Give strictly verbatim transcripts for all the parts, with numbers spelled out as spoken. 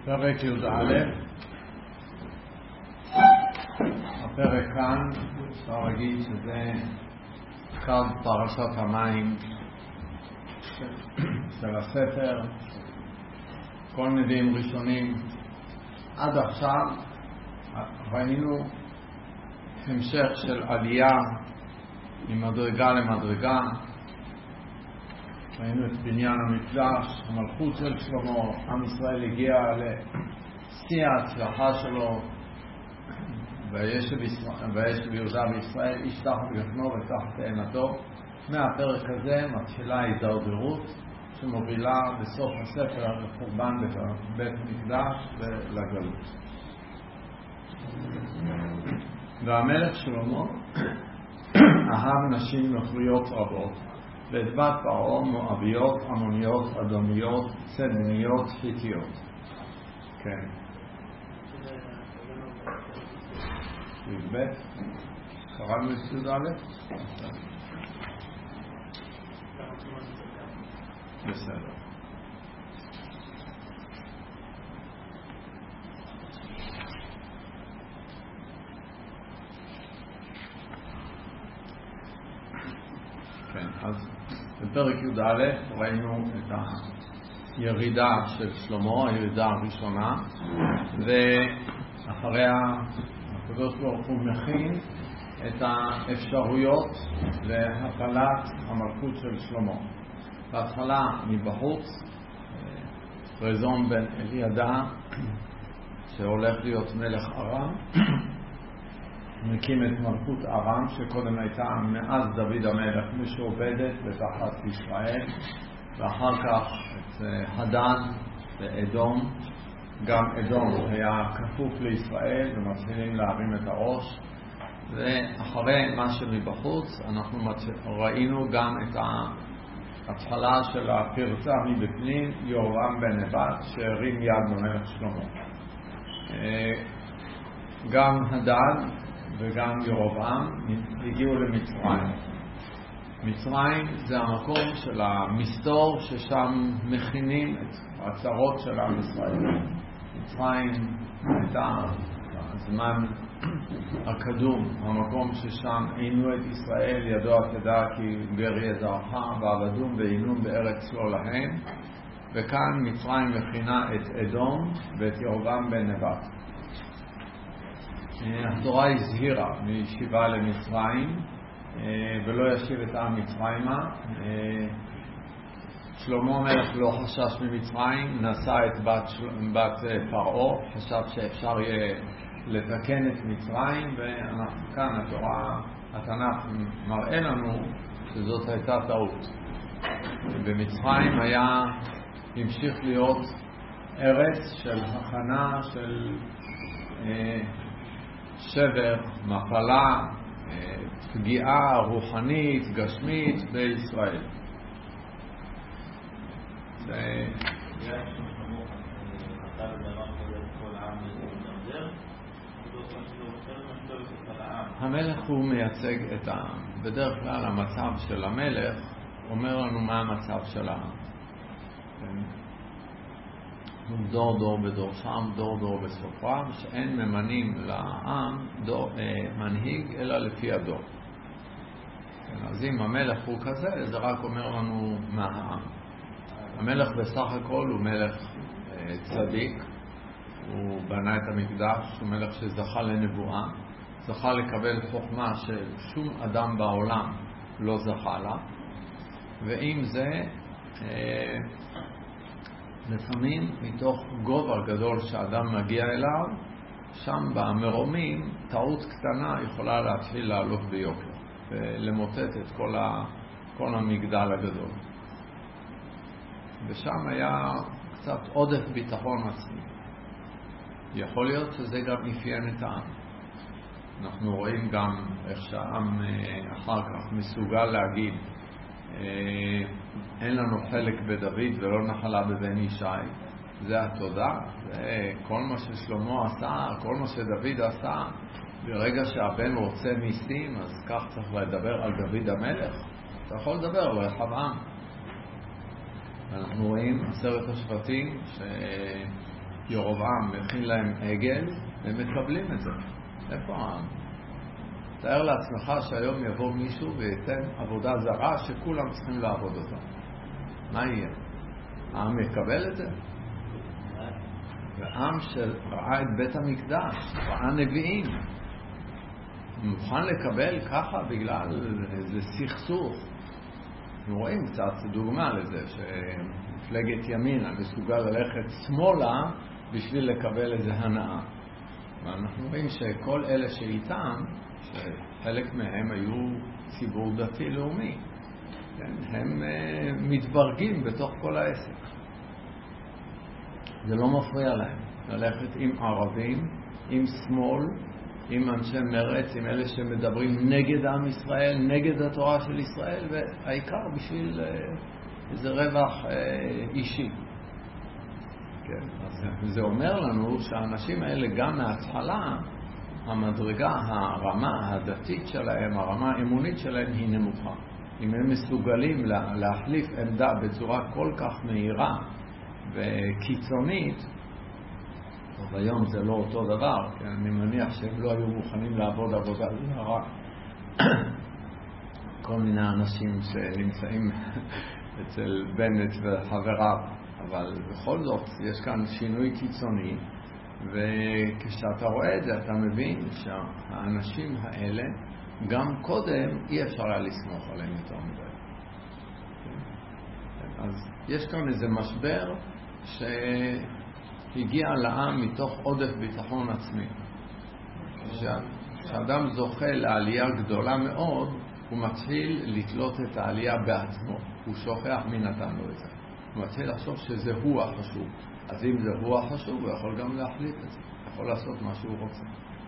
פרק י"א. הפרק כאן אפשר להגיד שזה קו פרשת המים של הספר. כל נביאים ראשונים עד עכשיו ראינו המשך של עלייה ממדרגה למדרגה. ראינו את בניין המקדש, המלכות של שלמה, עם ישראל הגיע לשיא ההצלחה שלו, וישב יהודה בישראל איש תחת גפנו ותחת תאנתו. מהפרק הזה מתחילה הידרדרות שמובילה בסוף הספר לחורבן בית המקדש ולגלות. והמלך שלמה אהב נשים נוכריות רבות, ואת בת פרעה מואביות, עמוניות, אדומיות, צדניות, חיתיות. כן. י"ב. קראנו את י"א? בסדר. כן, אז בפרק י"א ראינו את הירידה של שלמה, הירידה הראשונה, ואחריה הקדוש ברוך הוא מכין את האפשרויות להפלת המלכות של שלמה. בהתחלה מבחוץ, רזון בן אליעדה שהולך להיות מלך ארם, מקים את מלכות ארם שקודם הייתה מאז דוד המלך משועבדת בתחת ישראל, ואחר כך את הדד ואדום. גם אדום היה כפוף לישראל ומתחילים להרים את הראש. ואחרי מה שמבחוץ אנחנו ראינו גם את ההתחלה של הפרצה מבפנים, יהורם בן נבט שהרים יד במלך שלמה. גם הדד וגם ירבעם הגיעו למצרים. מצרים זה המקום של המסתור ששם מכינים את הצרות של עם ישראל. מצרים הייתה הזמן הקדום, המקום ששם עינו את ישראל, ידוע תדע כי גר יהיה זרעך ועבדום ועינום בארץ לא להם. וכאן מצרים מכינה את אדום ואת ירבעם בן נבט. התורה הזהירה מישיבה למצרים ולא ישיב את העם מצרימה. שלמה המלך לא חשש ממצרים, נשא את בת, בת פרעה, חשב שאפשר יהיה לתקן את מצרים, ואנחנו כאן, התורה, התנ"ך מראה לנו שזאת הייתה טעות. במצרים היה, המשיך להיות ארץ של הכנה, של אה, שבר, מפלה, פגיעה רוחנית, גשמית בישראל. המלך הוא מייצג את העם. בדרך כלל המצב של המלך אומר לנו מה המצב של העם. דור דור בדורשם, דור דור בסופרם, שאין ממנים לעם דור, אה, מנהיג אלא לפי הדור. אז אם המלך הוא כזה, זה רק אומר לנו מה העם. המלך בסך הכל הוא מלך אה, צדיק, הוא בנה את המקדש, הוא מלך שזכה לנבואה, זכה לקבל חוכמה ששום אדם בעולם לא זכה לה, ועם זה אה, לפעמים מתוך גובה גדול שאדם מגיע אליו, שם במרומים טעות קטנה יכולה להתחיל לעלות ביוקר ולמוטט את כל, ה, כל המגדל הגדול. ושם היה קצת עודף ביטחון עצמי. יכול להיות שזה גם אפיין את העם. אנחנו רואים גם איך שהעם אחר כך מסוגל להגיד אין לנו חלק בדוד ולא נחלה בבן ישי. זה התודה, זה כל מה ששלמה עשה, כל מה שדוד עשה. ברגע שהבן רוצה ניסים, אז כך צריך לדבר על דוד המלך. אתה יכול לדבר על רחבעם. אנחנו רואים עשרת השבטים ירובעם מכין להם עגל, הם מקבלים את זה. איפה העם? תאר לעצמך שהיום יבוא מישהו וייתן עבודה זרה שכולם צריכים לעבוד אותה. מה יהיה? העם יקבל את זה? ועם שראה את בית המקדש, ראה נביאים, מוכן לקבל ככה בגלל איזה סכסוך. אנחנו רואים קצת דוגמה לזה, שמפלגת ימינה מסוגל ללכת שמאלה בשביל לקבל איזה הנאה. ואנחנו רואים שכל אלה שאיתם, שחלק מהם היו ציבור דתי-לאומי, הם מתברגים בתוך כל העסק. זה לא מפריע להם ללכת עם ערבים, עם שמאל, עם אנשי מרץ, עם אלה שמדברים נגד עם ישראל, נגד התורה של ישראל, והעיקר בשביל איזה רווח אישי. כן, אז זה אומר לנו שהאנשים האלה גם מההתחלה, המדרגה, הרמה הדתית שלהם, הרמה האמונית שלהם היא נמוכה. אם הם מסוגלים להחליף עמדה בצורה כל כך מהירה וקיצונית, אז היום זה לא אותו דבר, כי אני מניח שהם לא היו מוכנים לעבוד עבודה זרה. כל מיני אנשים שנמצאים אצל בנט וחבריו, אבל בכל זאת יש כאן שינוי קיצוני, וכשאתה רואה את זה אתה מבין שהאנשים האלה גם קודם אי אפשר היה לסמוך עליהם יותר מדי. אז יש כאן איזה משבר שהגיע לעם מתוך עודף ביטחון עצמי. כשאדם זוכה לעלייה גדולה מאוד, הוא מתחיל לתלות את העלייה בעצמו. הוא שוכח מי נתן לו את זה. הוא מתחיל לחשוב שזה הוא החשוב. אז אם זה הוא החשוב, הוא יכול גם להחליט את זה. הוא יכול לעשות מה שהוא רוצה.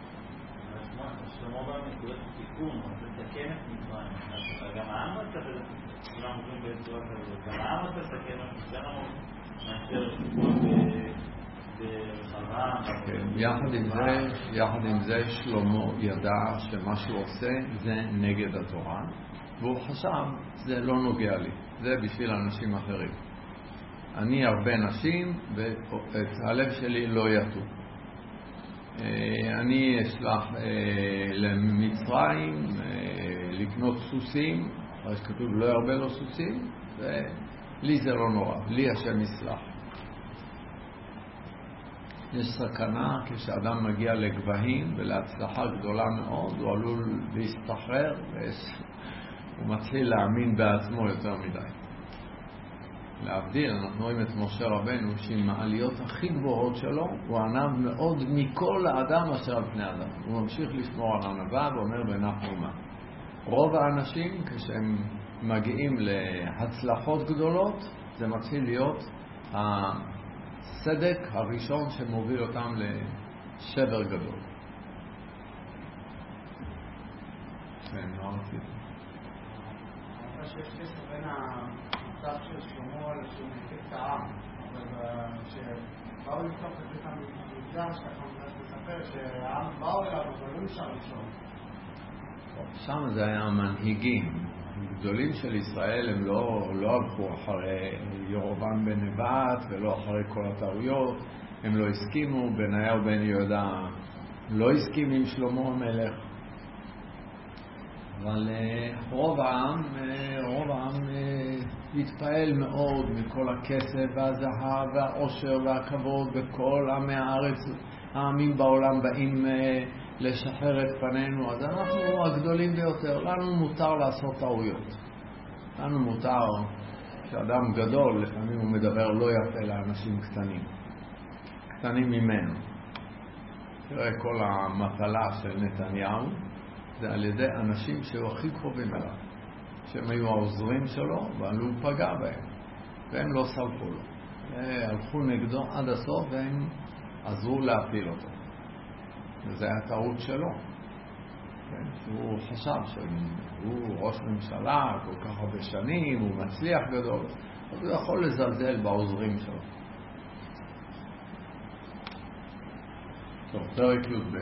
שלמה בנקודת תיקון, הוא תתקן את מצרים. גם העם לא תתקן, כולם אומרים בצורה כזאת, גם העם לא תתקן את מצרים, מאשר בחרם. יחד עם זה, יחד עם זה שלמה ידע שמה שהוא עושה זה נגד התורה, והוא חשב, זה לא נוגע לי, זה בשביל אנשים אחרים. אני הרבה נשים ואת הלב שלי לא יטו. אני אשלח למצרים לקנות סוסים, אחרי שכתוב לא ירבה לו סוסים, ולי זה לא נורא, לי השם יסלח. יש סכנה כשאדם מגיע לגבהים ולהצלחה גדולה מאוד, הוא עלול להסתחרר והוא מתחיל להאמין בעצמו יותר מדי. להבדיל, אנחנו רואים את משה רבנו שעם העליות הכי גבוהות שלו הוא ענב מאוד מכל האדם אשר על פני אדם. הוא ממשיך לשמור על ענבה ואומר בנחמו מה. רוב האנשים כשהם מגיעים להצלחות גדולות זה מתחיל להיות הסדק הראשון שמוביל אותם לשבר גדול. כן, לא רציתי. אני חושב שיש קשר בין המצב של שלמה לשום נקד את העם, אבל שבאו לפתוח את בית המקדש, ככה מנסה לספר שהעם באו אליו, אבל לא נשאר לישון. שם זה היה המנהיגים. הגדולים של ישראל הם לא, לא הלכו אחרי ירובעם בן נבט ולא אחרי כל הטעויות, הם לא הסכימו, בניהו בן יהודה לא הסכים עם שלמה המלך. אבל רוב העם, רוב העם התפעל מאוד מכל הכסף והזהב והעושר והכבוד וכל עמי הארץ, העמים בעולם באים לשחרר את פנינו, אז אנחנו הגדולים ביותר, לנו מותר לעשות טעויות. לנו מותר שאדם גדול, לפעמים הוא מדבר לא יפה לאנשים קטנים, קטנים ממנו. תראה, כל המטלה של נתניהו זה על ידי אנשים שהיו הכי קרובים אליו, שהם היו העוזרים שלו, אבל הוא פגע בהם, והם לא סלחו לו. הלכו נגדו עד הסוף והם עזרו להפיל אותו. וזה היה טעות שלו. כן? שהוא חשב שהוא ראש ממשלה כל כך הרבה שנים, הוא מצליח גדול, אז הוא יכול לזלזל בעוזרים שלו. טוב, פרק י"ב.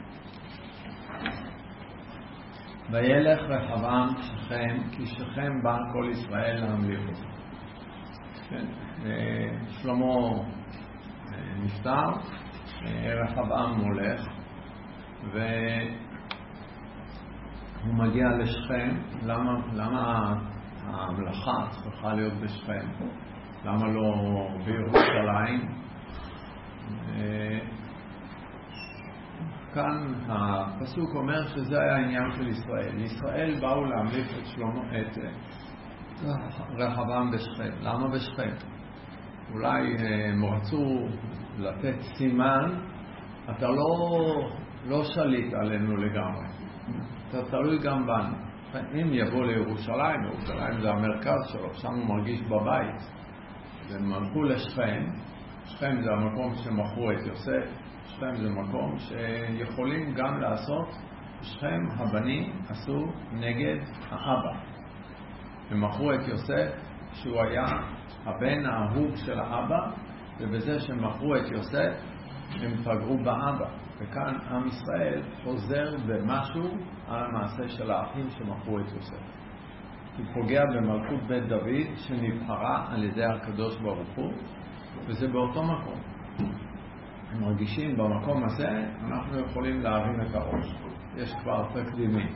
וילך רחבעם שכם, כי שכם בא כל ישראל להמליך אותו. כן, שלמה נפטר, רחבעם הולך, והוא מגיע לשכם. למה, למה המלאכה צריכה להיות בשכם? למה לא בירושלים? כאן הפסוק אומר שזה היה העניין של ישראל. ישראל באו להמליך את שלמה, את רחבעם בשכם. למה בשכם? אולי הם רצו לתת סימן, אתה לא, לא שליט עלינו לגמרי. אתה תלוי גם בנו. אם יבוא לירושלים, ירושלים זה המרכז שלו, שם הוא מרגיש בבית. והם הלכו לשכם. שכם זה המקום שמכרו את יוסף. שכם זה מקום שיכולים גם לעשות. שכם הבנים עשו נגד האבא. הם מכרו את יוסף שהוא היה הבן האהוב של האבא, ובזה שהם מכרו את יוסף הם פגעו באבא. וכאן עם ישראל חוזר במשהו על המעשה של האחים שמכרו את יוסף. הוא פוגע במלכות בית דוד שנבחרה על ידי הקדוש ברוך הוא, וזה באותו מקום. הם מרגישים במקום הזה אנחנו יכולים להרים את הראש. יש כבר תקדימים.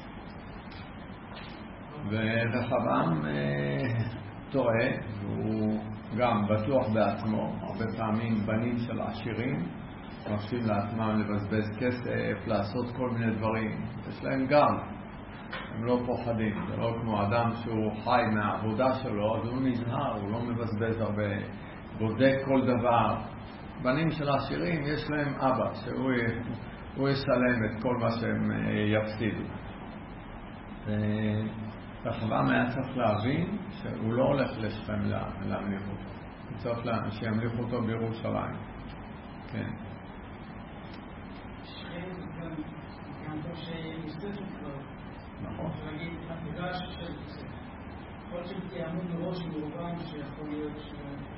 ורחבעם אה, טועה, והוא גם בטוח בעצמו. הרבה פעמים בנים של עשירים מרשים לעצמם לבזבז כסף, לעשות כל מיני דברים. יש להם גם. הם לא פוחדים. זה לא כמו אדם שהוא חי מהעבודה שלו, אז הוא נזהר, הוא לא מבזבז הרבה, בודק כל דבר. בנים של עשירים יש להם אבא, שהוא הוא ישלם את כל מה שהם יפסידו. רחבעם היה צריך להבין שהוא לא הולך לשכם להמליך אותו. הוא צריך שימליך אותו בירושלים. כן. שכם גם פה שמסתתו כבר. נכון. להגיד, המדרש של יוסף. יכול להיות שתיאמו מראש ירבעם שיכול להיות ש...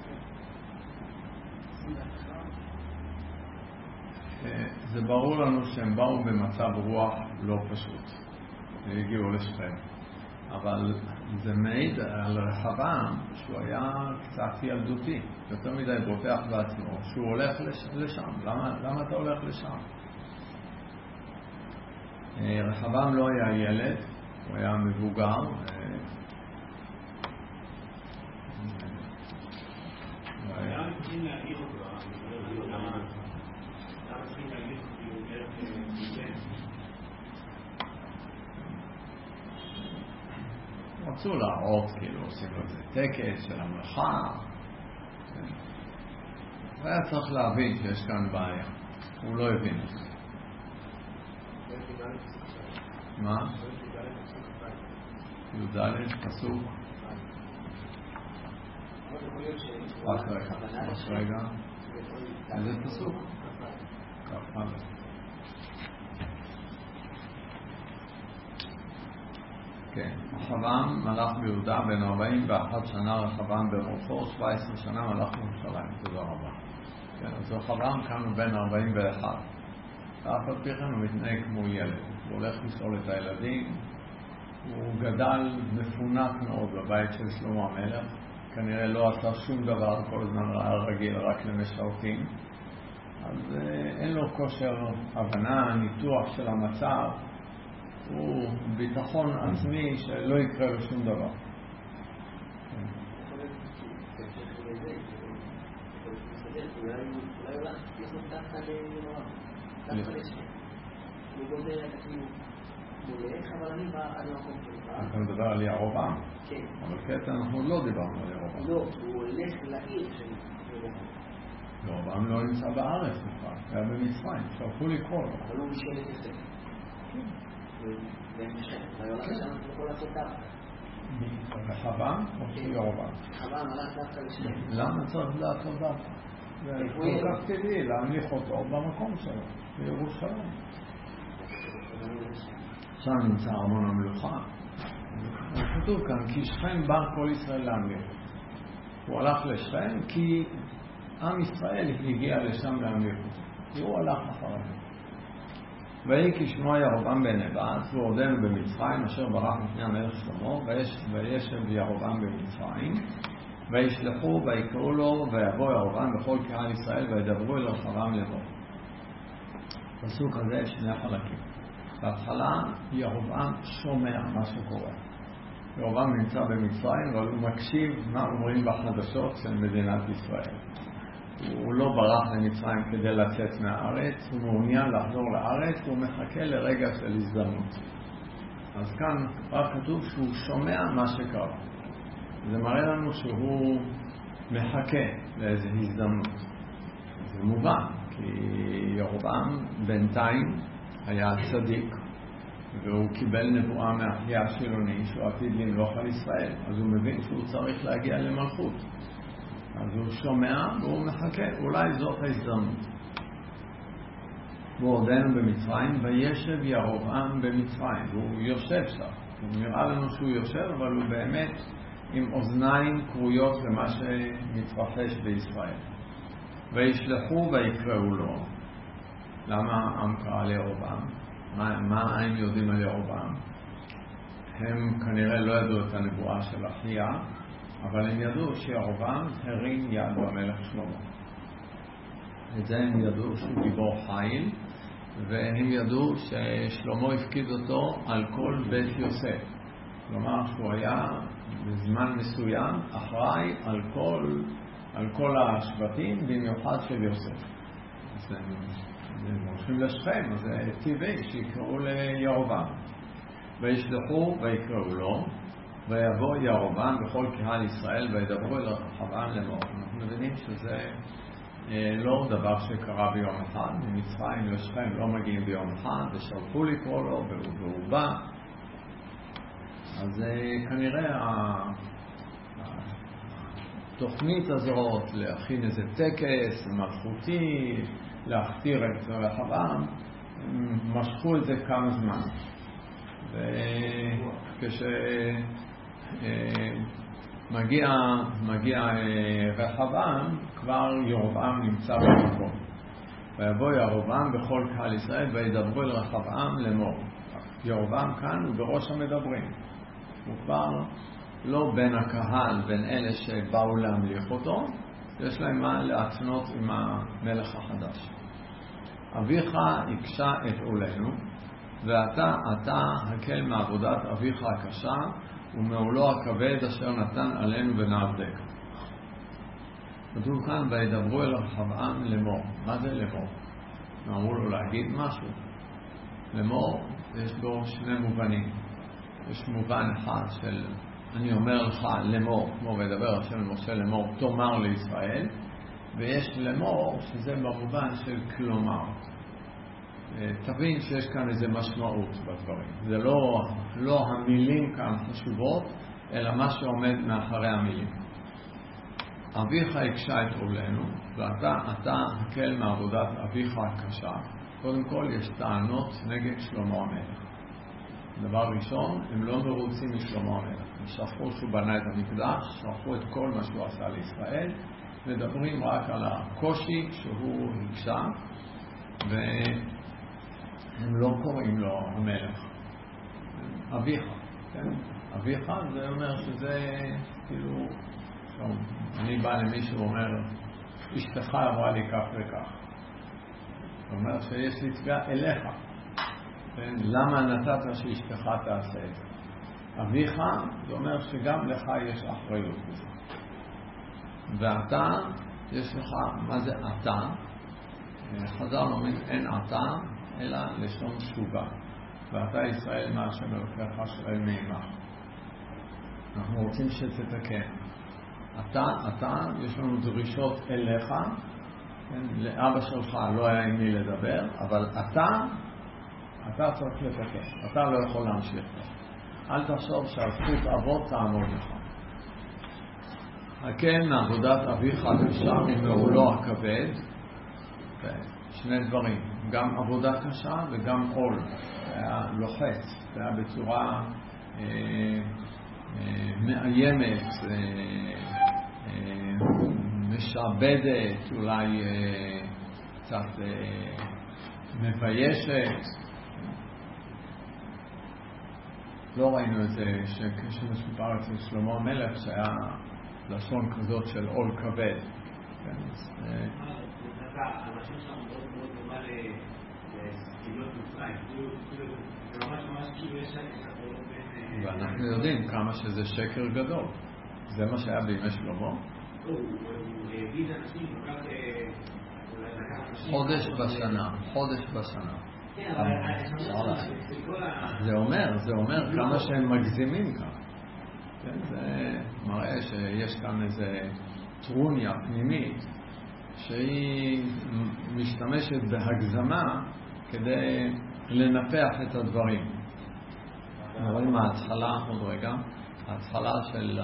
זה ברור לנו שהם באו במצב רוח לא פשוט. הגיעו לשכם. אבל זה מעיד על רחבעם שהוא היה קצת ילדותי, יותר מדי בוטח בעצמו, שהוא הולך לשם. למה, למה אתה הולך לשם? רחבעם לא היה ילד, הוא היה מבוגר. היה צריכים להגיד אותו, למה צריכים להגיד אותו? רצו להראות, כאילו, עושים לו איזה טקס של המלאכה. והיה צריך להבין שיש כאן בעיה. הוא לא הבין את זה. מה? י"ד פסוק. רק רגע, רק רגע. איזה פסוק? כ"א. כן, רחבעם מלך ביהודה בן ארבעים ואחת שנה, רחבעם ברוחו, שבע עשרה שנה מלך בירושלים. תודה רבה. כן, אז רחבעם כאן הוא בן ארבעים ואחת. ואף על פי כן הוא מתנהג כמו ילד. הוא הולך לשאול את הילדים. הוא גדל מפונק מאוד בבית של שלמה המלך. כנראה לא עשה שום דבר, כל הזמן ראה רגיל רק למשרתים. אז אין לו כושר הבנה, ניתוח של המצב. הוא ביטחון עצמי שלא יקרה לו שום דבר. אתה מדבר על ירבעם? כן. אבל כעת אנחנו לא דיברנו על ירבעם. לא, הוא הולך לעיר של ירבעם. ירבעם לא נמצא בארץ בכלל, היה במצרים, שלחו לקרוא לו. אבל הוא משאל את יוסף. רחבעם או ירבעם? רחבעם הלך דווקא לשם. למה צריך לעשות דווקא? זה כל כך טבעי להמליך אותו במקום שלו, בירושלים. שם נמצא ארמון המלוכה. כתוב כאן, כי שכם בא כל ישראל להמליך. הוא הלך לשכם כי עם ישראל הגיע לשם להמליך אותו. והוא הלך אחריו. ויהי כשמוע ירבעם בן נבט, והוא עודנו במצרים, אשר ברח מפני המלך שלמה, וישב ירבעם במצרים, וישלחו ויקראו לו ויבוא ירבעם בכל קהל ישראל וידברו אל רחבעם לאמור. בפסוק הזה יש שני חלקים. בהתחלה ירבעם שומע מה שקורה. ירבעם נמצא במצרים אבל הוא מקשיב מה אומרים בחדשות של מדינת ישראל. הוא לא ברח למצרים כדי לצאת מהארץ, הוא מעוניין לחזור לארץ, הוא מחכה לרגע של הזדמנות. אז כאן רק כתוב שהוא שומע מה שקרה. זה מראה לנו שהוא מחכה לאיזו הזדמנות. זה מובן, כי ירבעם בינתיים היה צדיק, והוא קיבל נבואה מאחיה השילוני שהוא עתיד למלוך על ישראל. אז הוא מבין שהוא צריך להגיע למלכות. אז הוא שומע והוא מחכה, אולי זאת ההזדמנות. הוא עודנו במצרים, וישב ירבעם במצרים, והוא יושב שם. הוא נראה לנו שהוא יושב, אבל הוא באמת עם אוזניים קרויות למה שמתרחש בישראל. וישלחו ויקראו לו. למה העם קרא לירבעם? מה, מה הם יודעים על ירבעם? הם כנראה לא ידעו את הנבואה של אחיה, אבל הם ידעו שירבעם הרים יד במלך שלמה. את זה הם ידעו שהוא גיבור חיל, והם ידעו ששלמה הפקיד אותו על כל בית יוסף. כלומר שהוא היה בזמן מסוים אחראי על כל, על כל השבטים, במיוחד של יוסף. אז הם הולכים לשכם, אז זה טבעי שיקראו לירבעם. וישלחו ויקראו לו, ויבוא ירבעם בכל קהל ישראל וידברו אל רחבעם לאמור. אנחנו מבינים שזה לא דבר שקרה ביום אחד. ממצרים לשכם לא מגיעים ביום אחד, ושלחו לקרוא לו והוא בא. אז כנראה התוכנית הזאת להכין איזה טקס מלכותי, להכתיר את רחבעם, משכו את זה כמה זמן. וכשמגיע מגיע רחבעם, כבר ירבעם נמצא במקום. ויבוא ירבעם בכל קהל ישראל וידברו אל רחבעם לאמור. ירבעם כאן הוא בראש המדברים. הוא כבר לא בין הקהל, בין אלה שבאו להמליך אותו, יש להם מה להתנות עם המלך החדש. אביך הקשה את עולנו, ואתה, אתה הקל מעבודת אביך הקשה, ומעולו הכבד אשר נתן עלינו ונעבדך. כתוב כאן, וידברו אל רחבעם לאמור. מה זה לאמור? אמרו לו להגיד משהו. לאמור, יש בו שני מובנים. יש מובן אחד של, אני אומר לך לאמור, כמו וידבר השם למשה לאמור, תאמר לישראל, ויש לאמור, שזה במובן של כלומר. תבין שיש כאן איזו משמעות בדברים. זה לא, לא המילים כאן חשובות, אלא מה שעומד מאחורי המילים. אביך הקשה את עולנו, ואתה, אתה הקל מעבודת אביך הקשה. קודם כל, יש טענות נגד שלמה המלך. דבר ראשון, הם לא מרוצים משלמה המלך. הם שכחו שהוא בנה את המקדש, שכחו את כל מה שהוא עשה לישראל, מדברים רק על הקושי שהוא הקשה, והם לא קוראים לו המלך. אביך, כן? אביך זה אומר שזה כאילו, שום, אני בא למישהו ואומר, אשתך אמרה לי כך וכך. זאת אומרת שיש לי תביעה אליך. כן? למה נתת שאשתך תעשה את זה? אביך, זה אומר שגם לך יש אחריות בזה. ואתה, יש לך, מה זה אתה? חז"ל אומרים, אין אתה, אלא לשון שובה. ואתה ישראל מה שמלכך שואל מעמך. אנחנו רוצים שתתקן. אתה, אתה, יש לנו דרישות אליך, כן? לאבא שלך לא היה עם מי לדבר, אבל אתה, אתה צריך לתקן. אתה לא יכול להמשיך. אל תחשוב שהזכות אבות תעמוד לך. הקל מעבודת אביך הקשה ממעולו הכבד. שני דברים, גם עבודה קשה וגם עול. זה היה לוחץ, זה היה בצורה אה, אה, מאיימת, אה, אה, משעבדת, אולי אה, קצת אה, מביישת. לא ראינו את זה כשמסופר אצל שלמה המלך שהיה לשון כזאת של עול כבד. כן, הלשון שם מאוד מאוד דומה לסקילות מצרים. זה ממש ממש כאילו יש הקבלות בין... ואנחנו יודעים כמה שזה שקר גדול. זה מה שהיה בימי שלמה. הוא העביד אנשים כל כך... חודש בשנה, חודש בשנה. כן, אבל... זה אומר, זה אומר כמה שהם מגזימים כאן. זה מראה שיש כאן איזה טרוניה פנימית שהיא משתמשת בהגזמה כדי לנפח את הדברים. רואים ההתחלה, עוד רגע, ההתחלה של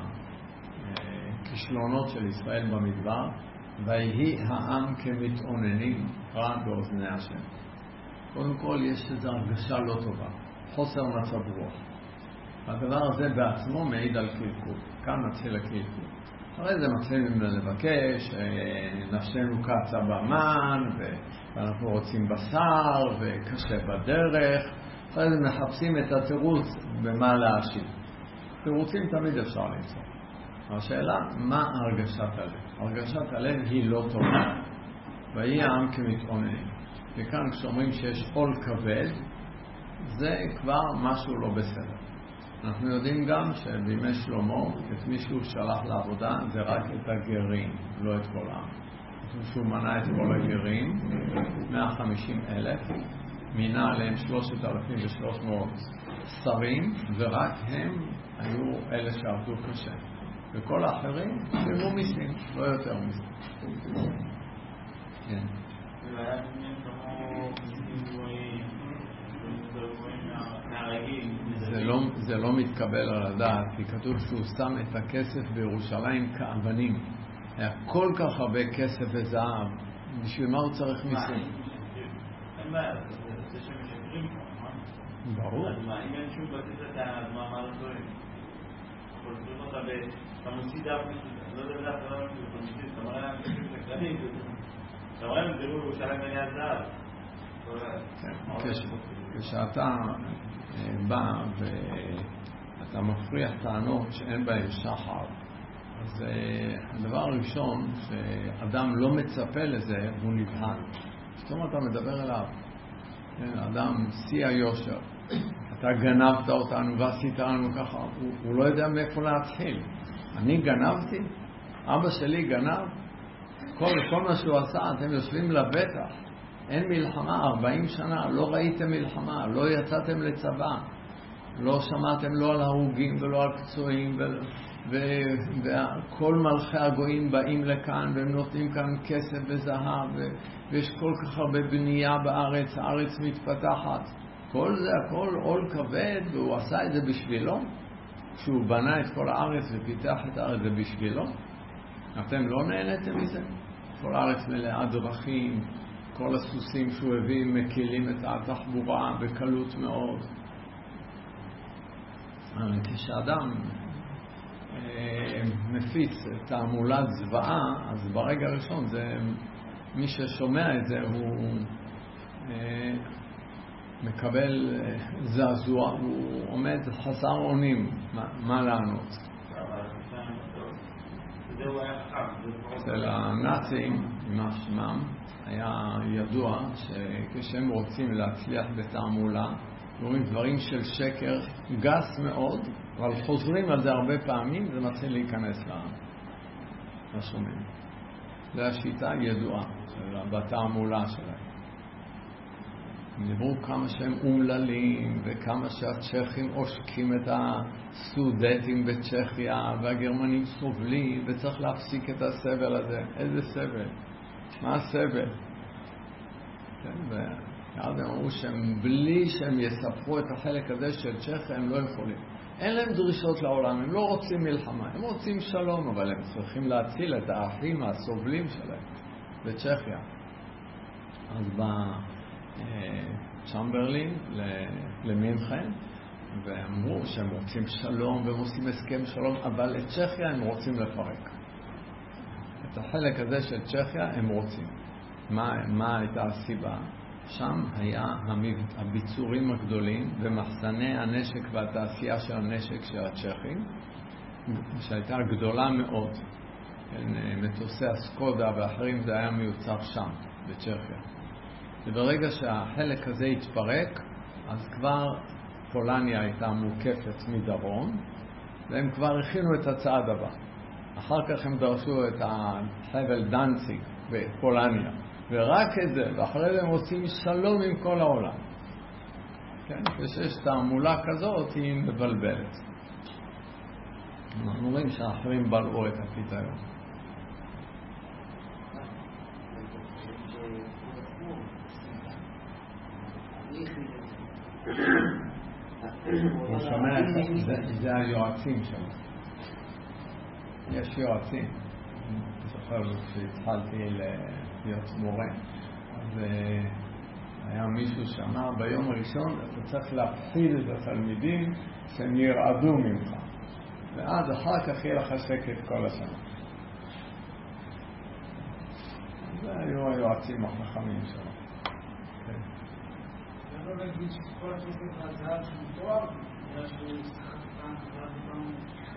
הכישלונות של ישראל במדבר, ויהי העם כמתאוננים רע באוזני השם. קודם כל יש איזו הרגשה לא טובה, חוסר מצב רוח. הדבר הזה בעצמו מעיד על קלקול. כאן מתחיל הקלקול. אחרי זה מתחילים לבקש, נפשנו קצה במן, ואנחנו רוצים בשר, וקשה בדרך. אחרי זה מחפשים את התירוץ במה להאשים. תירוצים תמיד אפשר למצוא. השאלה, מה הרגשת הלב? הרגשת הלב היא לא טובה. ויהי העם כמתאוננים. וכאן כשאומרים שיש עול כבד, זה כבר משהו לא בסדר. אנחנו יודעים גם שבימי שלמה, את מישהו שלח לעבודה, זה רק את הגרים, לא את כל העם. שהוא מנה את כל הגרים, מאה וחמישים אלף, מינה עליהם שלושת אלפים ושלוש מאות שרים, ורק הם היו אלה שעבדו קשה. וכל האחרים שילמו מיסים, לא יותר מיסים. כן. זה היה בניין כמו מיסים גבוהים, מהרגיל. זה לא, זה לא מתקבל על הדעת, כי כתוב שהוא שם את הכסף בירושלים כאבנים. היה כל כך הרבה כסף וזהב, בשביל מה הוא צריך מיסים? אין בעיה, זה שמשקרים פה, מה? ברור. אז מה, אם אין שום בסיס אתה, אז מה, מה לא טועים? חולפים אותה ב... אתה מוציא דף, לא יודע דף, לא יודע אתה מוציא, אתה מראה להם שקים את הכללים, אתה רואה להם, תראו, ירושלים בני הזהב. כשאתה בא ואתה מפריח טענות שאין בהן שחר, אז הדבר הראשון שאדם לא מצפה לזה הוא נבהל. פתאום אתה מדבר אליו, אדם שיא היושר, אתה גנבת אותנו ועשית לנו ככה, הוא, הוא לא יודע מאיפה להתחיל. אני גנבתי? אבא שלי גנב? כל, כל מה שהוא עשה, אתם יושבים לבטח, אין מלחמה, ארבעים שנה, לא ראיתם מלחמה, לא יצאתם לצבא, לא שמעתם לא על הרוגים ולא על פצועים, וכל מלכי הגויים באים לכאן והם נותנים כאן כסף וזהב, ויש כל כך הרבה בנייה בארץ, הארץ מתפתחת. כל זה הכל עול כבד, והוא עשה את זה בשבילו, כשהוא בנה את כל הארץ ופיתח את הארץ זה בשבילו. אתם לא נהניתם מזה? כל הארץ מלאה דרכים, כל הסוסים שהוא הביא מקילים את התחבורה בקלות מאוד. כשאדם אה, מפיץ תעמולת זוועה, אז ברגע הראשון זה, מי ששומע את זה הוא אה, מקבל אה, זעזוע, הוא עומד חסר אונים, מה, מה לענות? אצל הנאצים, יימח שמם, היה ידוע שכשהם רוצים להצליח בתעמולה, אומרים דברים של שקר גס מאוד, אבל חוזרים על זה הרבה פעמים, זה מתחיל להיכנס לשומעים. זו השיטה הידועה בתעמולה שלהם. הם דיברו כמה שהם אומללים, וכמה שהצ'כים עושקים את הסודטים בצ'כיה, והגרמנים סובלים, וצריך להפסיק את הסבל הזה. איזה סבל? מה הסבל? כן, ואז הם אמרו שהם בלי שהם יספרו את החלק הזה של צ'כיה, הם לא יכולים. אין להם דרישות לעולם, הם לא רוצים מלחמה, הם רוצים שלום, אבל הם צריכים להציל את האחים הסובלים שלהם בצ'כיה. אז בא צ'מברלין למינכן, ואמרו שהם רוצים שלום והם עושים הסכם שלום, אבל את צ'כיה הם רוצים לפרק. את החלק הזה של צ'כיה הם רוצים. מה, מה הייתה הסיבה? שם היה הביצורים הגדולים ומחסני הנשק והתעשייה של הנשק של הצ'כים, שהייתה גדולה מאוד, כן, מטוסי הסקודה ואחרים, זה היה מיוצר שם, בצ'כיה. וברגע שהחלק הזה התפרק, אז כבר פולניה הייתה מוקפת מדרום, והם כבר הכינו את הצעד הבא. אחר כך הם דרשו את החבל דנציג בפולניה, ורק את זה, ואחרי זה הם רוצים שלום עם כל העולם. כן? ושיש תעמולה כזאת, היא מבלבלת. אנחנו רואים שהאחרים בלעו את הפיתיון. הוא שומע, זה היועצים שלו. יש יועצים. אני זוכר שהתחלתי להיות מורה, אז היה מישהו שאמר ביום הראשון אתה צריך להפחיד את התלמידים שהם ירעדו ממך, ואז אחר כך יהיה לך שקט כל השנה. זה היו היועצים החכמים שלו. אני לא להגיד שכל הכסף והזהב שהוא תואר, בגלל שהוא שחק פעם, פעם, פעם,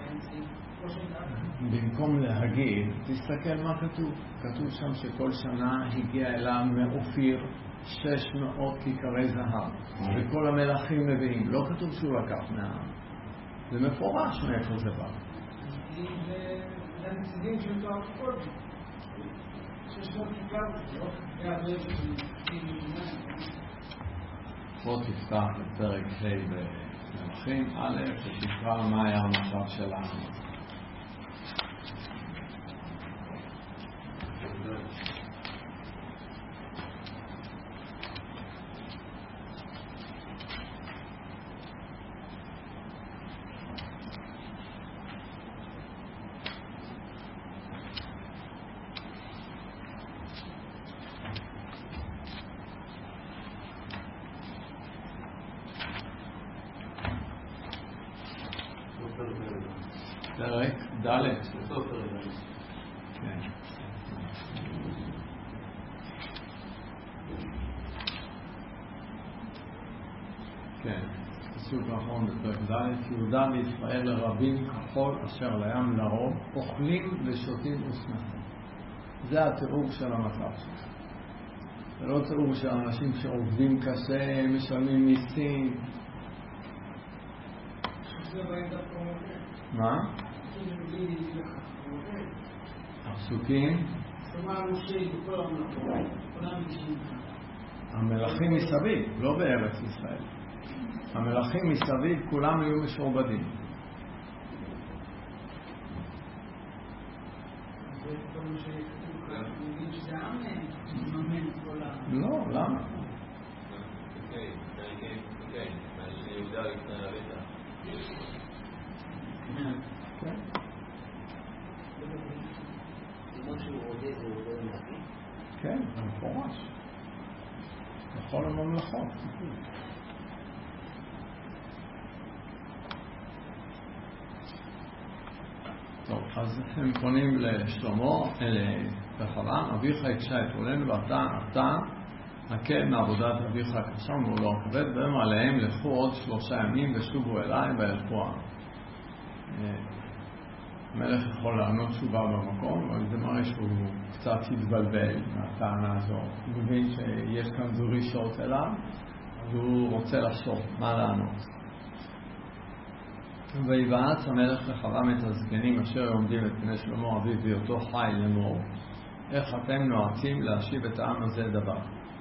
פעם, במקום להגיד, תסתכל מה כתוב. כתוב שם שכל שנה הגיע אליו מאופיר שש מאות כיכרי זהב, וכל המלכים מביאים. לא כתוב שהוא לקח מהעם. זה מפורש מאיפה זה בא. זה הנציגים של תואר כל שש מאות כיכר, זה הרבה של פה תפתח את פרק ה' במלכים א', ותקרא מה היה המצב שלנו. פרק ד'. כן. כן. פסוק האחרון בפרק ד'. יהודה וישראל רבים כחול אשר לים לרוב, אוכלים ושותים ושמחים. זה התיאור של המצב שלך. זה לא תיאור של אנשים שעובדים קשה, משלמים מיסים. מה? הפסוקים? המלכים מסביב, לא בארץ ישראל. המלכים מסביב כולם היו משועבדים. לא, למה? כן. כן, זה מפורש. בכל הממלכות. טוב, אז הם פונים לשלמה, לחבם, אביך הקשה את עולנו, ואתה, אתה, הקל מעבודת אביך הקשה, והוא לא כבד, והם עליהם לכו עוד שלושה ימים ושובו אליי וילכו העם. המלך יכול לענות תשובה במקום, אבל זה מראה שהוא קצת התבלבל מהטענה הזו. הוא מבין שיש כאן דרישות אליו, אז הוא רוצה לחשוב מה לענות. ויבעץ המלך לחבם את הזקנים אשר עומדים את פני שלמה אביו בהיותו חי לאמור, איך אתם נועצים להשיב את העם הזה דבר?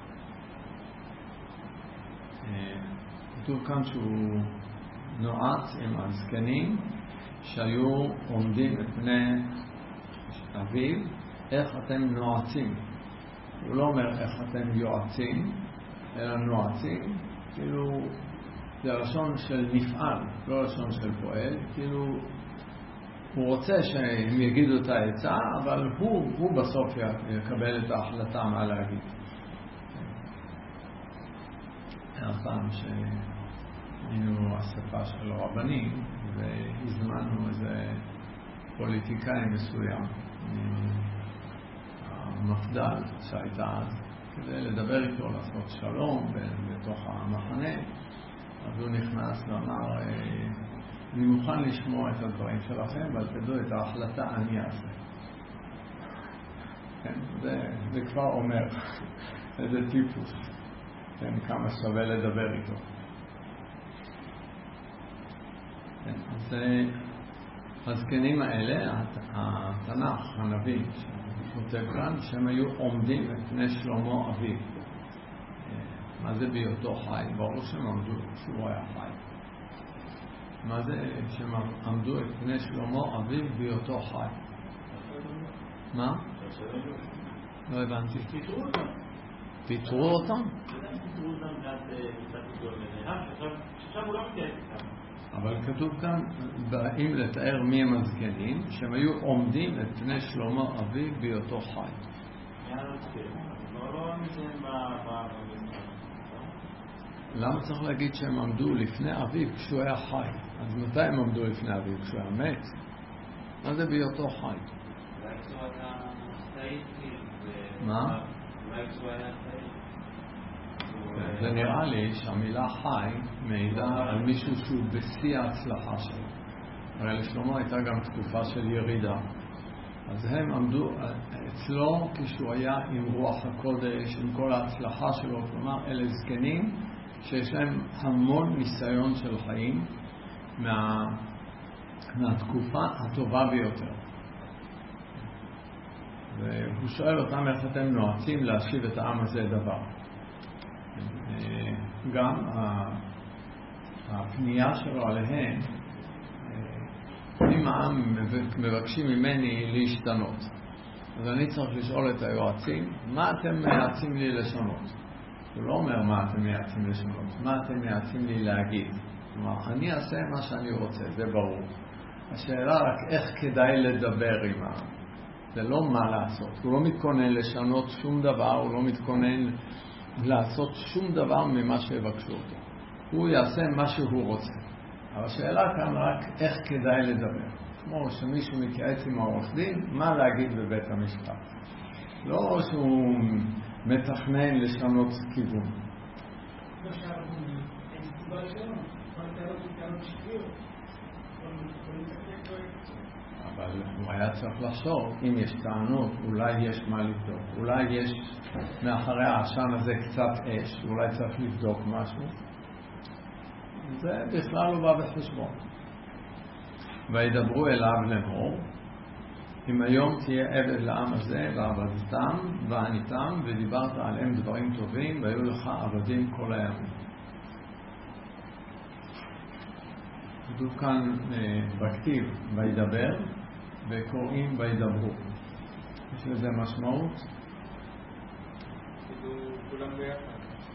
כתוב כאן שהוא נועץ עם הזקנים שהיו עומדים את פני אביו, איך אתם נועצים. הוא לא אומר איך אתם יועצים, אלא נועצים, כאילו זה לשון של נפעל, לא לשון של פועל, כאילו הוא רוצה שהם יגידו את העצה, אבל הוא, הוא בסוף יקבל את ההחלטה מה להגיד. היה פעם שהיינו אספה של רבנים, והזמנו איזה פוליטיקאי מסוים, המפד"ל שהייתה אז, כדי לדבר איתו, לעשות שלום בתוך המחנה. אז הוא נכנס ואמר, אני מוכן לשמוע את הדברים שלכם, אבל תדעו את ההחלטה אני אעשה. כן, זה, זה כבר אומר איזה טיפוס, כן, כמה שווה לדבר איתו. כן, אז הזקנים האלה, התנ"ך, הנביא, שכותב כאן, שהם היו עומדים לפני שלמה אביו. מה זה בהיותו חי? ברור שהם עמדו כשהוא היה חי. מה זה שהם עמדו לפני שלמה אביו בהיותו חי? מה? לא הבנתי. פיתרו אותם. פיתרו אותם? פיתרו אותם קצת פיתרו מדינה, שעכשיו הוא לא מתייעץ איתם. אבל כתוב כאן, באים לתאר מי הם הזקנים, שהם היו עומדים לפני שלמה אביו בהיותו חי. היה לא תקיים. לא לא מתייעץ במשחק. למה צריך להגיד שהם עמדו לפני אביו כשהוא היה חי? אז מתי הם עמדו לפני אביו? כשהוא היה מת? מה זה בהיותו חי? מה? זה נראה לי שהמילה חי מעידה על מישהו שהוא בשיא ההצלחה שלו. הרי לשלמה הייתה גם תקופה של ירידה. אז הם עמדו אצלו כשהוא היה עם רוח הקודש, עם כל ההצלחה שלו. כלומר, אלה זקנים שיש להם המון ניסיון של חיים מה, מהתקופה הטובה ביותר. והוא שואל אותם איך אתם נועצים להשיב את העם הזה דבר. גם הפנייה שלו עליהם, אם העם מבקשים ממני להשתנות, אז אני צריך לשאול את היועצים, מה אתם מייעצים לי לשנות? הוא לא אומר מה אתם מייעצים לשנות, מה אתם מייעצים לי להגיד. כלומר, אני אעשה מה שאני רוצה, זה ברור. השאלה רק איך כדאי לדבר עם העם. זה לא מה לעשות. הוא לא מתכונן לשנות שום דבר, הוא לא מתכונן לעשות שום דבר ממה שיבקשו אותו. הוא יעשה מה שהוא רוצה. אבל השאלה כאן רק איך כדאי לדבר. כמו שמישהו מתייעץ עם העורך דין, מה להגיד בבית המשפט. לא שהוא מתכנן לשנות כיוון. אבל הוא היה צריך לחשוב, אם יש טענות, אולי יש מה לבדוק. אולי יש מאחורי העשן הזה קצת אש, אולי צריך לבדוק משהו. זה בכלל לא בא בחשבון. וידברו אליו לאמור, אם היום תהיה עבד לעם הזה ועבדתם ועניתם ודיברת עליהם דברים טובים והיו לך עבדים כל הימים. כתוב כאן בכתיב וידבר וקוראים וידברו. יש לזה משמעות? כולם ביחד.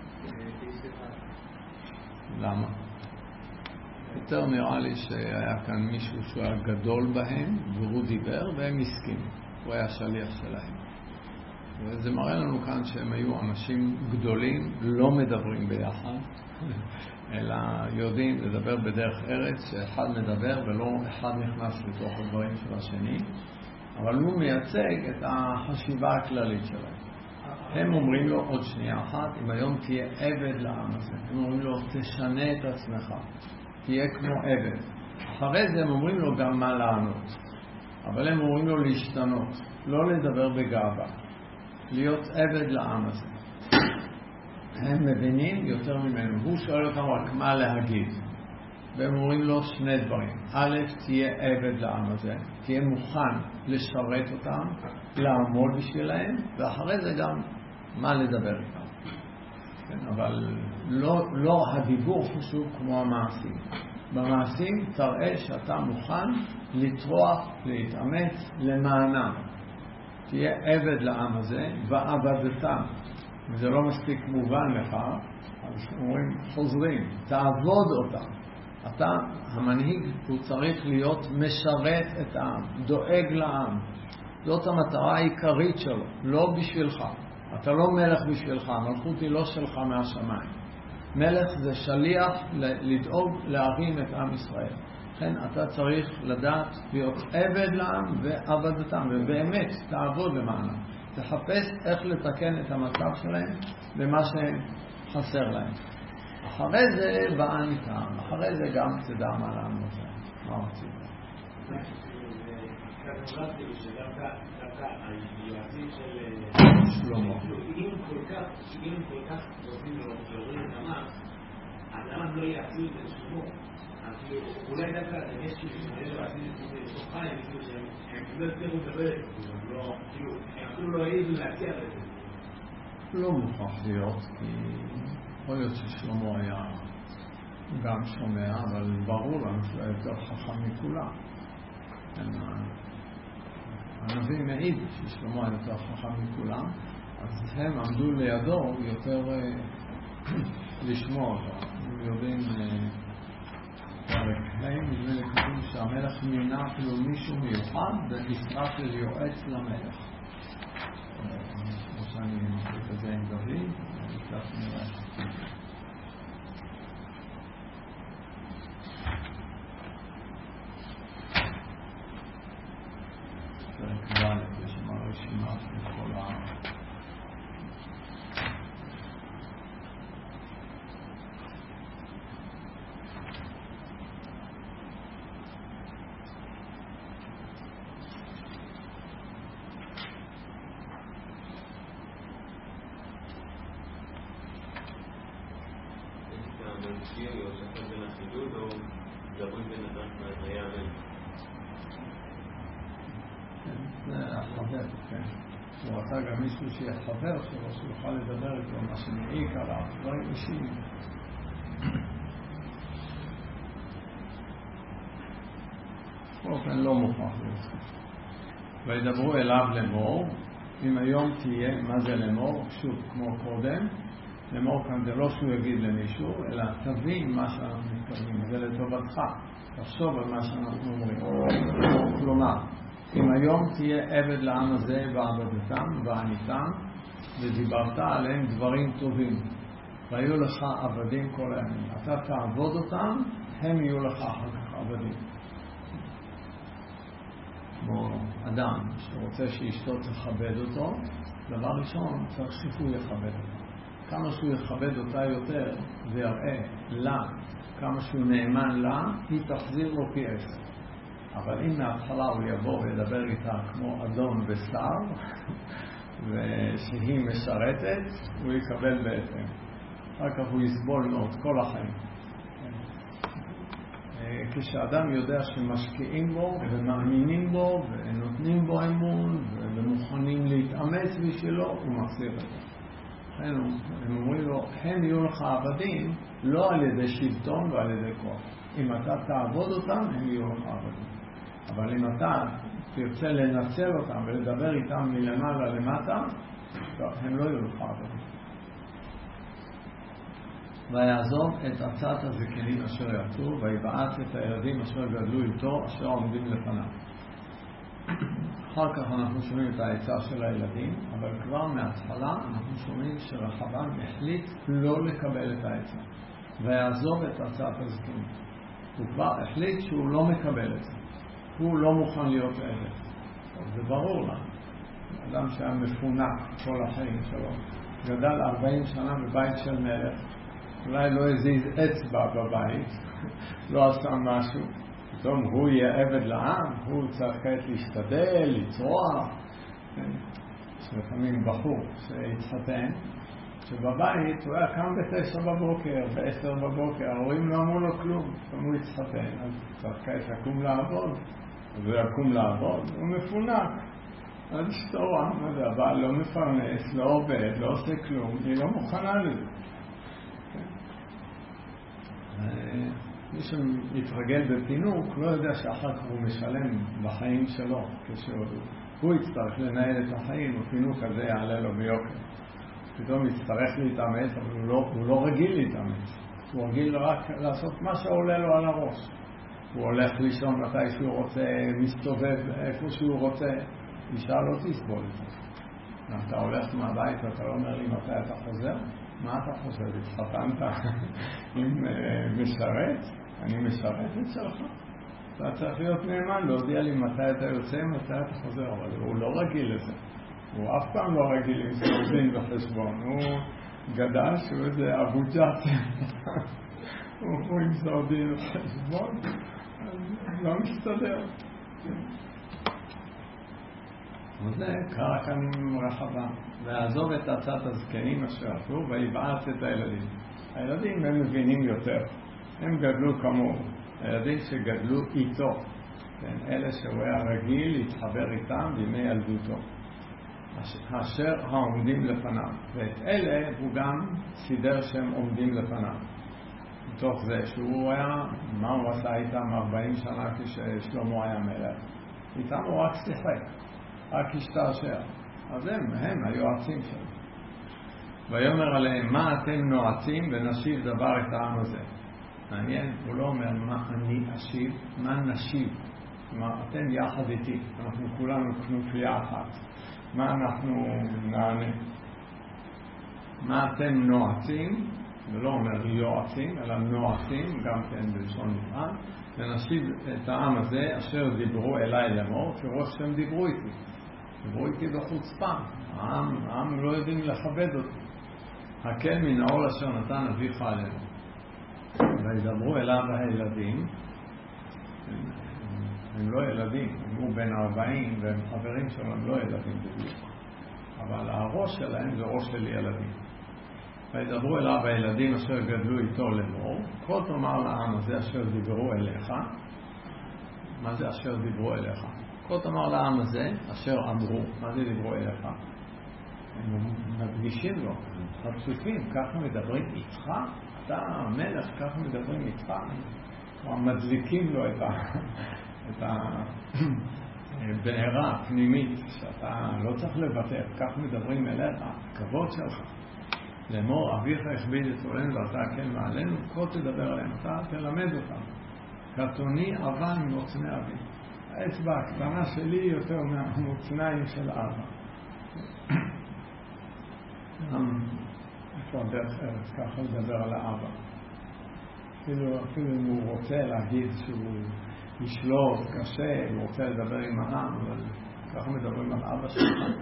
למה? יותר נראה לי שהיה כאן מישהו שהוא היה גדול בהם והוא דיבר והם הסכימו. הוא היה שליח שלהם. וזה מראה לנו כאן שהם היו אנשים גדולים, לא מדברים ביחד, אלא יודעים לדבר בדרך ארץ, שאחד מדבר ולא אחד נכנס לתוך הדברים של השני, אבל הוא מייצג את החשיבה הכללית שלהם. הם אומרים לו עוד שנייה אחת, אם היום תהיה עבד לעם הזה, הם אומרים לו תשנה את עצמך, תהיה כמו עבד. אחרי זה הם אומרים לו גם מה לענות, אבל הם אומרים לו להשתנות, לא לדבר בגאווה, להיות עבד לעם הזה. הם מבינים יותר ממנו. הוא שואל אותם רק מה להגיד. והם אומרים לו שני דברים. א', תהיה עבד לעם הזה. תהיה מוכן לשרת אותם, לעמוד בשבילהם, ואחרי זה גם מה לדבר איתם. כן, אבל לא, לא הדיבור חשוב כמו המעשים. במעשים תראה שאתה מוכן לטרוח, להתאמץ למענם. תהיה עבד לעם הזה ועבדתם. וזה לא מספיק מובן לך, אז אומרים, חוזרים, תעבוד אותם. אתה, המנהיג, הוא צריך להיות משרת את העם, דואג לעם. זאת המטרה העיקרית שלו, לא בשבילך. אתה לא מלך בשבילך, המלכות היא לא שלך מהשמיים. מלך זה שליח לדאוג להרים את עם ישראל. לכן אתה צריך לדעת להיות עבד לעם ועבדתם, ובאמת תעבוד למענם. תחפש איך לתקן את המצב שלהם במה שחסר להם. אחרי זה בעניתם, אחרי זה גם תדע מה לענות להם. מה רצית? כתבתי שדווקא היועצים של שלמה. אם כל כך רוצים להוריד את המס, אז למה לא יעשו את זה שלמה? אולי דווקא יש כאילו יועצים לתוך חיים, שהם לא הצליחו לדבר, הם אפילו לא העיזו להציע את זה. לא מוכרח להיות, כי יכול להיות ששלמה היה גם שומע, אבל ברור לנו שהוא היה יותר חכם מכולם. הנביא מעיד ששלמה היה יותר חכם מכולם, אז הם עמדו לידו יותר לשמוע אותו. הם יודעים, פרק ה' נדמה לי כתוב שהמלך מינה אפילו מישהו מיוחד במשרה של יועץ למלך. כמו שאני מחליט את זה עם דוד, אני אצלח נראה. פרק ד' יש שם רשימה של כל ה... הוא רצה גם מישהו שיהיה חבר שלו, שיוכל לדבר איתו, מה שמעיק עליו, דברים אישיים. באופן לא מוכרח להיות. וידברו אליו לאמור, אם היום תהיה, מה זה לאמור? שוב, כמו קודם, לאמור כאן זה לא שהוא יגיד למישהו, אלא תבין מה שאנחנו מתכוונים, זה לטובתך, תחשוב על מה שאנחנו אומרים. כלומר, אם היום תהיה עבד לעם הזה בעבדתם ועניתם, ודיברת עליהם דברים טובים, והיו לך עבדים כל הימים, אתה תעבוד אותם, הם יהיו לך אחר כך עבדים. כמו אדם שרוצה שאשתו תכבד אותו, דבר ראשון צריך שהוא יכבד אותה. כמה שהוא יכבד אותה יותר, זה יראה לה, כמה שהוא נאמן לה, היא תחזיר לו פי עשר. אבל אם מההתחלה הוא יבוא וידבר איתה כמו אדון ושר, ושהיא משרתת, הוא יקבל בעצם. אחר כך הוא יסבול מאוד כל החיים. כשאדם יודע שמשקיעים בו ומאמינים בו ונותנים בו אמון ומוכנים להתאמץ בשבילו, הוא מחזיר את זה. הם אומרים לו, הם יהיו לך עבדים לא על ידי שלטון ועל ידי כוח. אם אתה תעבוד אותם, הם יהיו לך עבדים. אבל אם אתה תרצה לנצל אותם ולדבר איתם מלמעלה למטה, הם לא יהיו לך עבדים. ויעזוב את עצת הזקנים אשר יצאו, ויבעט את הילדים אשר גדלו איתו, אשר עומדים לפניו. אחר כך אנחנו שומעים את העצה של הילדים, אבל כבר מההתחלה אנחנו שומעים שרחבעם החליט לא לקבל את העצה. ויעזוב את עצת הזקנים. הוא כבר החליט שהוא לא מקבל את זה. הוא לא מוכן להיות עבד. זה ברור לנו. אדם שהיה מפונק כל החיים שלו, גדל ארבעים שנה בבית של מלך, אולי לא הזיז אצבע בבית, לא עשה משהו, פתאום הוא יהיה עבד לעם, הוא צריך כעת להשתדל, לצרוח. יש לפעמים בחור שהתחתן, שבבית הוא היה קם בתשע בבוקר, בעשר בבוקר, ההורים לא אמרו לו כלום, פתאום הוא התחתן, אז צריך כעת לקום לעבוד, אז הוא יקום לעבוד, הוא מפונק. אז אשתו, הבעל לא מפרנס, לא עובד, לא עושה כלום, היא לא מוכנה לזה. מי שמתרגל בפינוק לא יודע שאחר כך הוא משלם בחיים שלו, כשהוא יצטרך לנהל את החיים, הפינוק הזה יעלה לו ביוקר. פתאום יצטרך להתאמץ, אבל הוא לא, הוא לא רגיל להתאמץ. הוא רגיל רק לעשות מה שעולה לו על הראש. הוא הולך לישון מתי שהוא רוצה, מסתובב איפה שהוא רוצה, אישה לא תסבול את זה. אתה הולך מהבית ואתה לא אומר לי מתי אתה חוזר? מה אתה חושב? התחתנת עם משרת? אני משרתת שלך? אתה צריך להיות נאמן, להודיע לי מתי אתה יוצא, מתי אתה חוזר, אבל הוא לא רגיל לזה. הוא אף פעם לא רגיל עם סעודין בחשבון. הוא גדל שהוא איזה אבו ג'ת. הוא עם סעודין בחשבון. לא מסתדר. וזה קרא כאן עם רחבה, לעזוב את עצת הזקנים אשר עשו ויבעט את הילדים. הילדים הם מבינים יותר, הם גדלו כמוהו, הילדים שגדלו איתו, כן, אלה שהוא היה רגיל להתחבר איתם בימי ילדותו, אשר העומדים לפניו, ואת אלה הוא גם סידר שהם עומדים לפניו. מתוך זה שהוא היה, מה הוא עשה איתם ארבעים שנה כששלמה היה מלך? איתם הוא רק שיחק, רק השתעשע. אז הם, הם היועצים שלו. ויאמר עליהם, מה אתם נועצים ונשיב דבר את העם הזה? מעניין, הוא לא אומר מה אני אשיב, מה נשיב. כלומר, אתם יחד איתי, אנחנו כולנו כנופיה אחת. מה אנחנו נענה? מה אתם נועצים? ולא אומר יועצים, אלא נועצים, גם כן בלשון נפרד, ונשיב את העם הזה אשר דיברו אליי לאמור, כראש שהם דיברו איתי. דיברו איתי בחוצפה, העם, העם לא יודעים לכבד אותי. הקל מן העול אשר נתן אביך עלינו. וידברו אליו הילדים, הם, הם לא ילדים, הם הוא בן ארבעים, והם חברים שלהם לא ילדים בדיוק. אבל הראש שלהם זה ראש של ילדים. וידברו אליו הילדים אשר גדלו איתו לאמור, כה תאמר לעם הזה אשר דיברו אליך. מה זה אשר דיברו אליך? כה תאמר לעם הזה אשר אמרו. מה זה דיברו אליך? הם מדגישים לו, חצופים, ככה מדברים איתך? אתה המלך, ככה מדברים איתך? מדליקים לו את ה... את הבעירה הפנימית שאתה לא צריך לוותר, כך מדברים אליך, כבוד שלך. לאמור, אביך הכביד את עולנו ואתה כן מעלינו, כה תדבר עליהם, אתה תלמד אותם. כתוני אבא ממוצני אבי. האצבע הקטנה שלי יותר מהמוצניים של אבא. איפה דרך ארץ, ככה לדבר על האבא. אפילו, אפילו אם הוא רוצה להגיד שהוא ישלוט, קשה, הוא רוצה לדבר עם העם, אבל ככה מדברים על אבא שלך.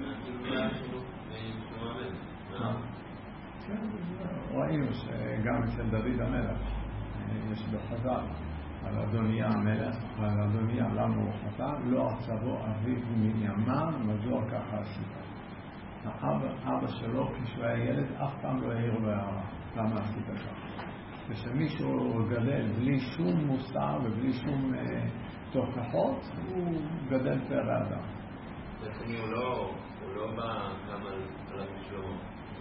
ראינו שגם אצל דוד המלך יש בחז"ל על אדוניה המלך, על אדוניה למה הוא חטא, לא עצבו אביו מימיו, מדוע ככה עשית. האבא שלו כשהוא היה ילד אף פעם לא העיר לו הערה, למה עשית ככה. כשמישהו גדל בלי שום מוסר ובלי שום אה, תוכחות, הוא גדל פרא אדם. לכן הוא לא, הוא לא בא גם על שלמה.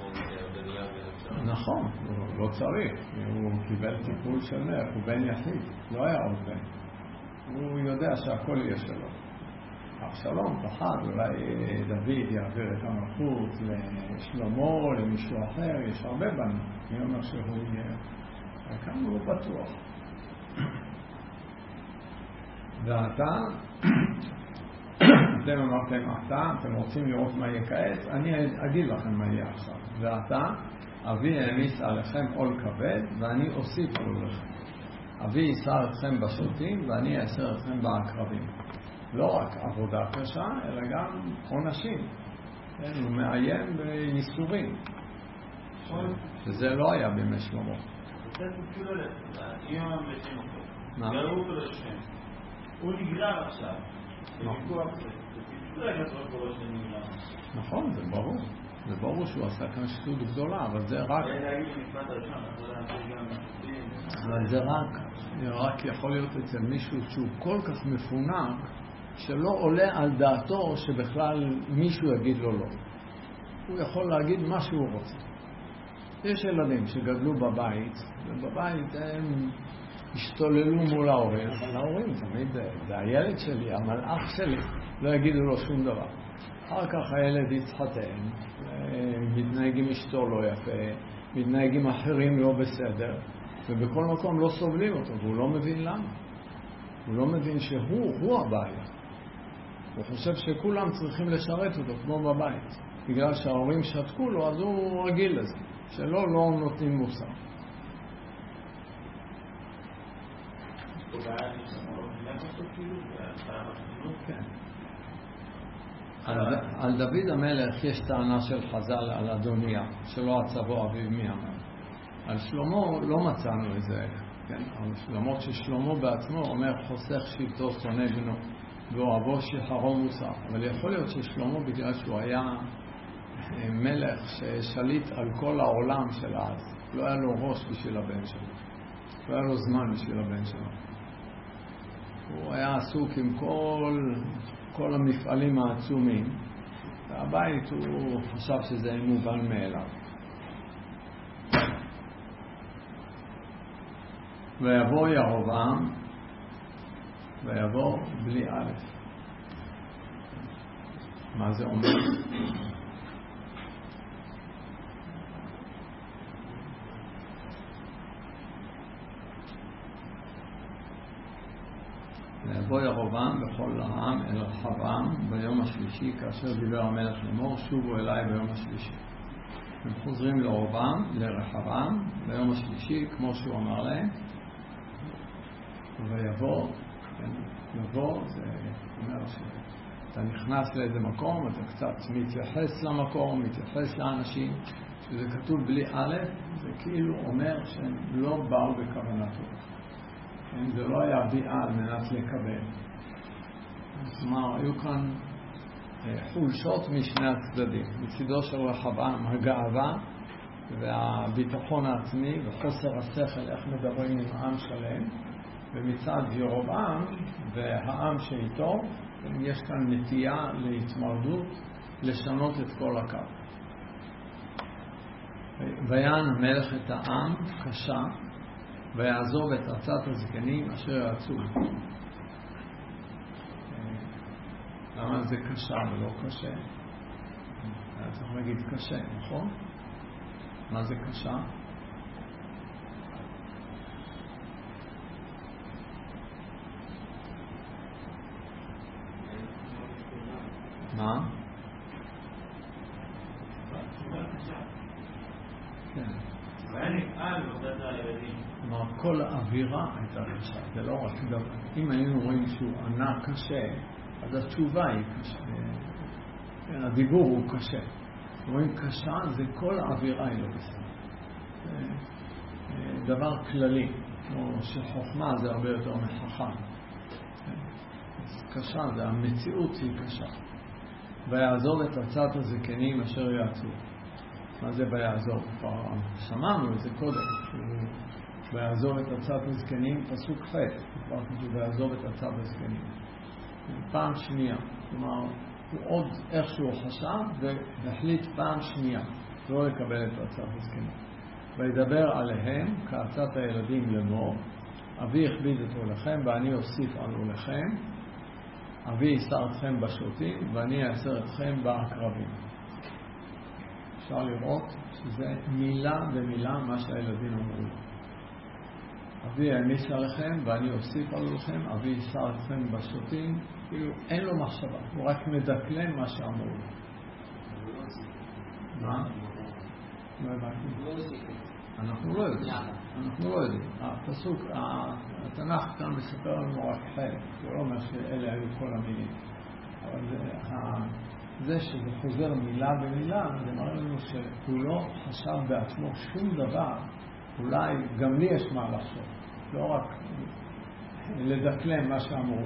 נכון, הוא לא צריך, הוא קיבל טיפול של מלך, הוא בן יחיד, לא היה עוד בן, הוא יודע שהכל יהיה שלו. אבשלום פחד, אולי דוד יעביר את המלכות לשלמה, למישהו אחר, יש הרבה בנים, מי אומר שהוא יהיה, וכאן הוא בטוח. ואתה, אתם אמרתם, אתה, אתם רוצים לראות מה יהיה כעת, אני אגיד לכם מה יהיה עכשיו. ואתה, אבי העמיס עליכם עול כבד, ואני אוסיף עול לכם. אבי יישא אתכם בשוטים, ואני אעשר אתכם בעקרבים. לא רק עבודה קשה, אלא גם עונשים. הוא מאיים בייסורים. שזה לא היה בימי שלמה. מה? גררו אותו לשם. הוא נגרר עכשיו. נכון, זה ברור. זה ברור שהוא עשה כאן שטות גדולה, אבל זה רק... אבל זה רק, רק יכול להיות אצל מישהו שהוא כל כך מפונק, שלא עולה על דעתו שבכלל מישהו יגיד לו לא. הוא יכול להגיד מה שהוא רוצה. יש ילדים שגדלו בבית, ובבית הם השתוללו מול ההורים, אבל ההורים תמיד זה הילד שלי, המלאך שלי, לא יגידו לו שום דבר. אחר כך הילד יתחתן, מתנהג עם אשתו לא יפה, מתנהג עם אחרים לא בסדר, ובכל מקום לא סובלים אותו, והוא לא מבין למה. הוא לא מבין שהוא, הוא הבעיה. הוא חושב שכולם צריכים לשרת אותו כמו בבית. בגלל שההורים שתקו לו, אז הוא רגיל לזה, שלא לא נותנים מוסר. כן. על, על דוד המלך יש טענה של חז"ל על אדוניה, שלא עצבו אביו מימיו. על שלמה לא מצאנו איזה כן? למרות ששלמה בעצמו אומר חוסך שבטו שונא בנו ואוהבו שחרו מוסר, אבל יכול להיות ששלמה בגלל שהוא היה מלך ששליט על כל העולם של אז, לא היה לו ראש בשביל הבן שלו, לא היה לו זמן בשביל הבן שלו, הוא היה עסוק עם כל, כל המפעלים העצומים, והבית הוא חשב שזה מובן מאליו. ויבוא ירבעם, ויבוא בלי א'. מה זה אומר? ויבוא ירבעם בכל העם אל רחבעם ביום השלישי, כאשר דיבר המלך לאמור, שובו אליי ביום השלישי. הם חוזרים לרחבעם, לרחבעם ביום השלישי, כמו שהוא אמר להם. ויבוא, כן, יבוא, זה אומר שאתה נכנס לאיזה מקום, אתה קצת מתייחס למקום, מתייחס לאנשים, שזה כתוב בלי א', זה כאילו אומר שהם לא באו בכוונתו. כן, זה לא היה ביאה על מנת לקבל. זאת אומרת, היו כאן חולשות משני הצדדים. מצידו של רחבעם הגאווה והביטחון העצמי וחוסר השכל, איך מדברים עם עם שלם, ומצד ירבעם והעם שאיתו, יש כאן נטייה להתמרדות, לשנות את כל הקו. ויען המלך את העם קשה, ויעזוב את עצת הזקנים אשר יעצו. למה זה קשה ולא קשה? היה צריך להגיד קשה, נכון? מה זה קשה? מה? כן. והיה נפעל ועובדת על ילדים. כלומר, כל האווירה הייתה קשה. זה לא רק דבר. אם היינו רואים שהוא ענה קשה, אז התשובה היא קשה. הדיבור הוא קשה. רואים קשה, זה כל האווירה היא לא בסדר. זה דבר כללי. כמו שחוכמה זה הרבה יותר מחכם. קשה, זה המציאות היא קשה. ויעזוב את עצת הזקנים אשר יעצו. מה זה ויעזוב? כבר שמענו את זה קודם. ויעזוב את עצת הזקנים, פסוק ח', כבר כתוב ויעזוב את עצת הזקנים. פעם שנייה. כלומר, הוא עוד איכשהו חשב והחליט פעם שנייה לא לקבל את עצת הזקנים. וידבר עליהם כעצת הילדים לאמור, אבי הכביד את עולכם ואני אוסיף על עולכם, אבי ייסר אתכם בשוטים ואני אעשר אתכם בעקרבים. אפשר לראות שזה מילה במילה מה שהילדים אמרו. אבי העמיס עליכם ואני אוסיף עליכם, אבי ייסר אתכם בשוטים, כאילו אין לו מחשבה, הוא רק מדקלם מה שאמרו לו. מה? לא הבנתי. אנחנו לא יודעים. אנחנו לא יודעים. הפסוק, התנ"ך כאן מספר לנו רק חלק, זה לא אומר שאלה היו כל המילים. אבל זה שזה חוזר מילה במילה, זה מראה לנו שהוא לא חשב בעצמו שום דבר, אולי גם לי יש מה לחשוב, לא רק לדקלם מה שאמרו.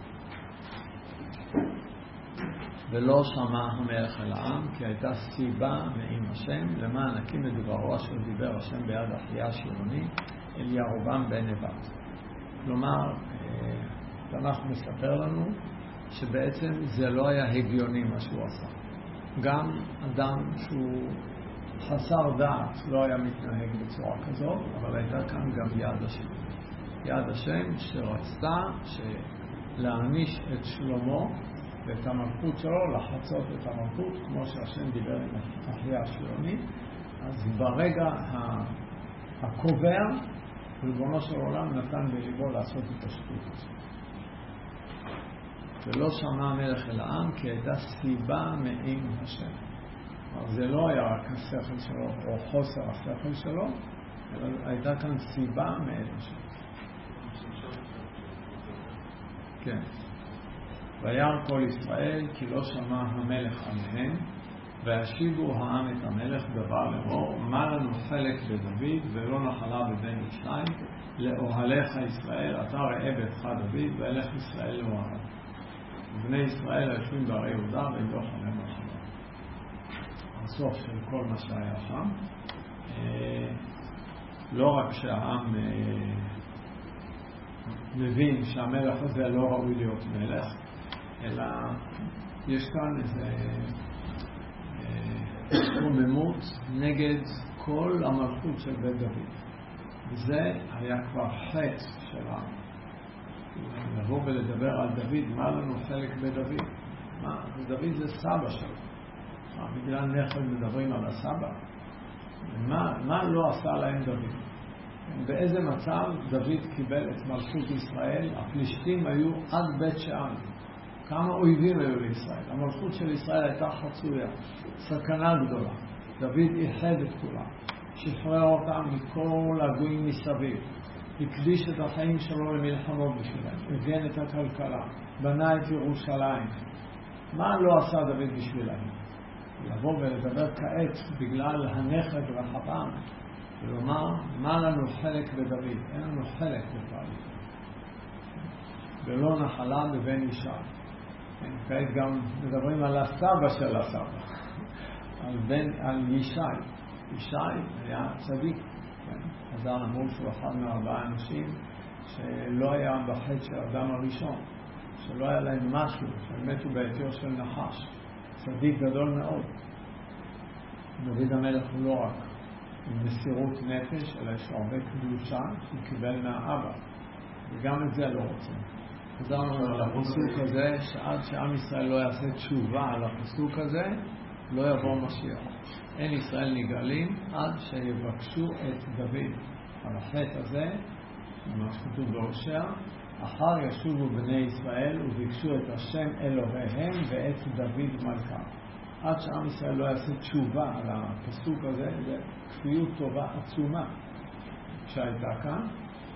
ולא שמע המלך אל העם, כי הייתה סיבה מעם השם, למען הקים את דברו אשר דיבר השם ביד אחיה שירוני, אל ירבעם בן נבט. כלומר, התנ"ך מספר לנו שבעצם זה לא היה הגיוני מה שהוא עשה. גם אדם שהוא חסר דעת לא היה מתנהג בצורה כזאת, אבל הייתה כאן גם יד השם. יד השם שרצתה להעניש את שלמה ואת המלכות שלו, לחצות את המלכות, כמו שהשם דיבר עם אחיה השירוני. אז ברגע הקובע, ריבונו של עולם נתן בליבו לעשות את השטות הזאת. ולא שמע המלך אל העם, כי הייתה סיבה מעם השם. זה לא היה רק השכל שלו או חוסר השכל שלו, אלא הייתה כאן סיבה מעם השם. כן. וירא כל ישראל כי לא שמע המלך עליהם, והשיבו העם את המלך דבר לאמור, מה לנו חלק בדוד ולא נחלה בבן ישי, לאוהליך ישראל, אתה ראה ביתך דוד, ואלך ישראל לאוהליו. ובני ישראל היושבים בערי יהודה והם לא חלם נחלה. הסוף של כל מה שהיה שם. לא רק שהעם מבין שהמלך הזה לא ראוי להיות מלך, אלא יש כאן איזה התקוממות נגד כל המלכות של בית דוד. וזה היה כבר חטא של העם. לבוא ולדבר על דוד, מה לנו חלק בדוד? מה? דוד זה סבא שלו. בגלל נכד מדברים על הסבא. מה, מה לא עשה להם דוד? באיזה מצב דוד קיבל את מלכות ישראל? הפלישתים היו עד בית שאן. כמה אויבים היו לישראל. המלכות של ישראל הייתה חצויה. סכנה גדולה. דוד איחד את כולם. שחרר אותם מכל הגויים מסביב. הקדיש את החיים שלו למלחמות בשבילם. הגן את הכלכלה. בנה את ירושלים. מה לא עשה דוד בשבילם? לבוא ולדבר כעת בגלל הנכד רחבעם ולומר מה לנו חלק בדוד. אין לנו חלק בכלל. ולא נחלה בבן ישי. כעת גם מדברים על הסבא של הסבא. על, בן, על ישי. ישי היה צדיק. חז"ל אמרו שהוא אחד מארבעה אנשים שלא היה בחטא של האדם הראשון. שלא היה להם משהו. שהם מתו בעטיו של נחש. צדיק גדול מאוד. דוד המלך הוא לא רק עם מסירות נפש, אלא יש הרבה קדושה שהוא קיבל מהאבא. וגם את זה לא רוצים. חזרנו על הפסוק הזה, שעד שעם ישראל לא יעשה תשובה על הפסוק הזה, לא יבוא משיח. אין ישראל נגאלים עד שיבקשו את דוד. על החטא הזה, מה שכתוב בהושע, אחר ישובו בני ישראל וביקשו את השם אלוהיהם ואת דוד מלכה. עד שעם ישראל לא יעשה תשובה על הפסוק הזה, זה כפיות טובה עצומה שהייתה כאן.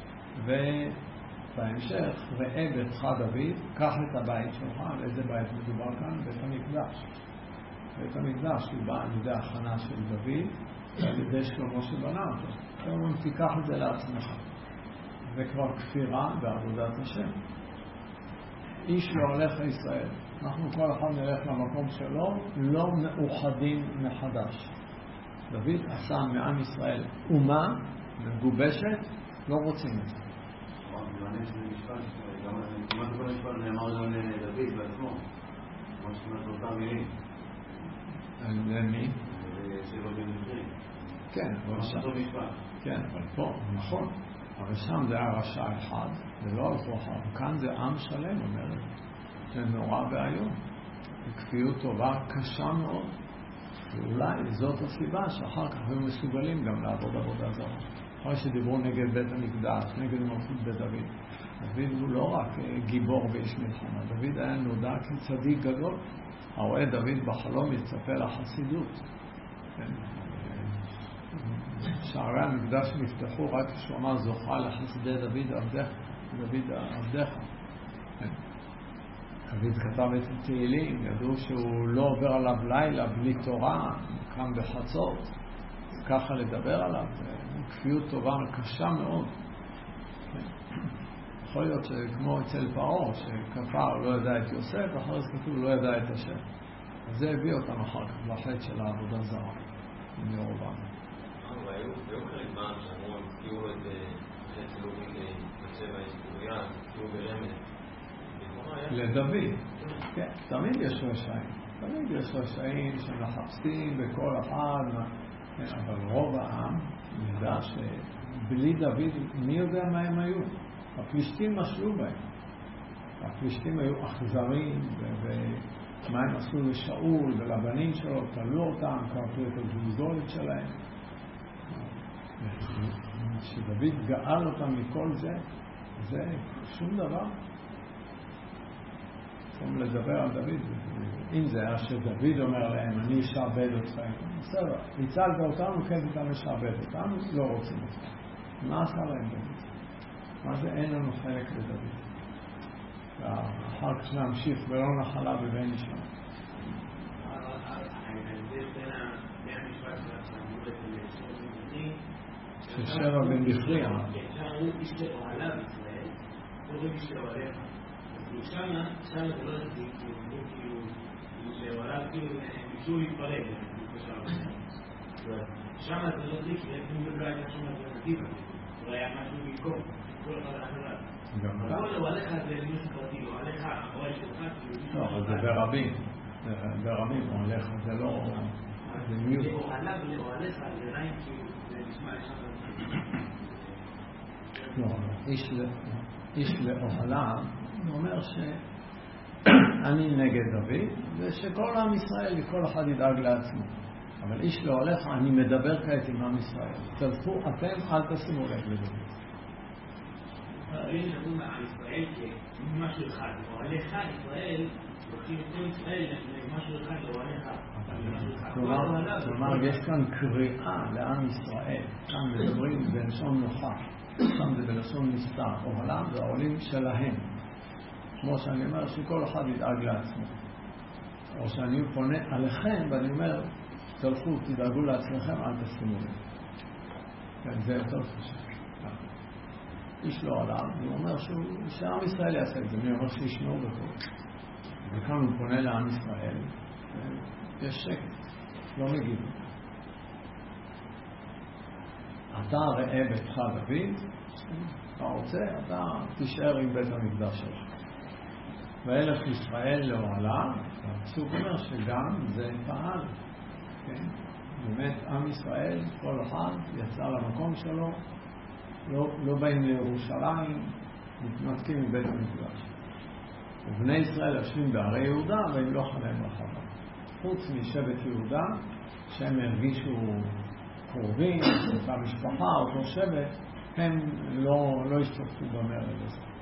ובהמשך, ראה ביתך דוד, קח את הבית שלך. על איזה בית מדובר כאן? בית המקדש. בית המקדש הוא בא על ידי הכנה של דוד ועל ידי שלמה שבנה אותו. כלומר, תיקח את זה לעצמך. זה כבר כפירה בעבודת השם. איש לא הולך לישראל. אנחנו כל אחד נלך למקום שלו, לא מאוחדים מחדש. דוד עשה מעם ישראל אומה מגובשת, לא רוצים את זה. מעניין שזה משפט, כמעט כל משפט נאמר גם לדוד בעצמו, כמו שכמעט אותם מילים. למי? שלו במקרים. כן, אבל שם. כן, אבל פה, נכון. אבל שם זה היה רשע אחד, ולא על כוחם. כאן זה עם שלם, אומרת. זה נורא והיום. וכפיות טובה קשה מאוד. ואולי זאת הסיבה שאחר כך היו מסוגלים גם לעבוד עבודה זרה. אחרי שדיברו נגד בית המקדש, נגד מלכות בית דוד. דוד הוא לא רק גיבור ואיש מלחמה. דוד היה נודע כצדיק גדול. הרואה דוד בחלום יצפה לחסידות. כן. שערי המקדש נפתחו רק כשהוא אמר זוכה לחסדי דוד עבדך. דוד עבדך. דוד כתב את התהילים, ידעו שהוא לא עובר עליו לילה בלי תורה, קם בחצות. ככה לדבר עליו, כפיות טובה קשה מאוד. יכול להיות שכמו אצל פרעה, שכפר לא ידע את יוסף, אחרי זה כתוב לא ידע את השם. אז זה הביא אותם אחר כך לחטא של העבודה זרה, עם ירובעם. והיו חלק בעם שאמרו, הזכירו לו את חטא אלוהים לשבע היסטוריה, הזכירו ברמז. לדוד, כן, תמיד יש רשעים. תמיד יש רשעים שמחפשים בכל אחד, אבל רוב העם ידע שבלי דוד, מי יודע מה הם היו? הפלישתים משלו בהם. הפלישתים היו אכזרים, ומה הם עשו לשאול ולבנים שלו, תלו אותם, קרתו את הגולגולת שלהם. שדוד גאל אותם מכל זה, זה שום דבר. צריכים לדבר על דוד. אם זה היה שדוד אומר להם, אני אשעבד אתכם, בסדר, הצלת אותנו, כן איתם לשעבד אותנו, לא רוצים אותם. מה עשה להם דוד? מה זה אין לנו חלק לדוד? ואחר כך נמשיך ולא נחלה בבן ישי. ההבדל ששבע בן בכרי אמר. שם הוא איש לאוהלה בישראל, הוא לא איש לאוהליך. שמה, שמה זה לא יחזיק, כאילו, לאוהלה, כאילו, ביקשו להתפרק, שמה זה לא יחזיק, כי לא הייתה שום אלטרנטיבה, לא היה משהו במקום, כל אחד אחרת. אבל לאוהליך זה משהו פרטי, לאוהליך, האוהל שלך, לא, אבל זה ברבים, ברבים, אוהליך זה לא... לאוהלה ולאוהליך זה רעים כאילו, זה נשמע לא, איש לאוהלה, הוא אומר שאני נגד דוד, ושכל עם ישראל, כל אחד ידאג לעצמו. אבל איש לאוהליך, אני מדבר כעת עם עם ישראל. תלכו, אתם אל תשימו לב לדוד. אני מדברים על ישראל כמשהו אחד. אוהליך, ישראל, לוקחים כל ישראל משהו אחד לאוהליך. כלומר, יש כאן קריאה לעם ישראל. כאן מדברים בלשון נוחה. שם זה בלשון מסתר. אוהלם זה העולים שלהם. כמו שאני אומר, שכל אחד ידאג לעצמו. או שאני פונה עליכם, ואני אומר, תלכו, תדאגו לעצמכם, אל תשימו לב. כן, זה יותר חשוב. איש לא עליו, הוא אומר שעם ישראל יעשה את זה, מי אומר שישמעו בכל. וכאן הוא פונה לעם ישראל, יש שקט, לא מגיב. אתה ראה ביתך דוד, אתה רוצה, אתה תישאר עם בית המקדש שלך. ואלך ישראל לאוהלה, הפסוק אומר שגם זה פעל. כן? באמת, עם ישראל, כל אחד יצא למקום שלו, לא, לא באים לירושלים, מתנתקים מבית המקדש. ובני ישראל יושבים בערי יהודה, והם לא חלם רחבה. חוץ משבט יהודה, שהם הרגישו קרובים, אותה משפחה, אותו שבט, הם לא, לא השתתפו במרד הזה.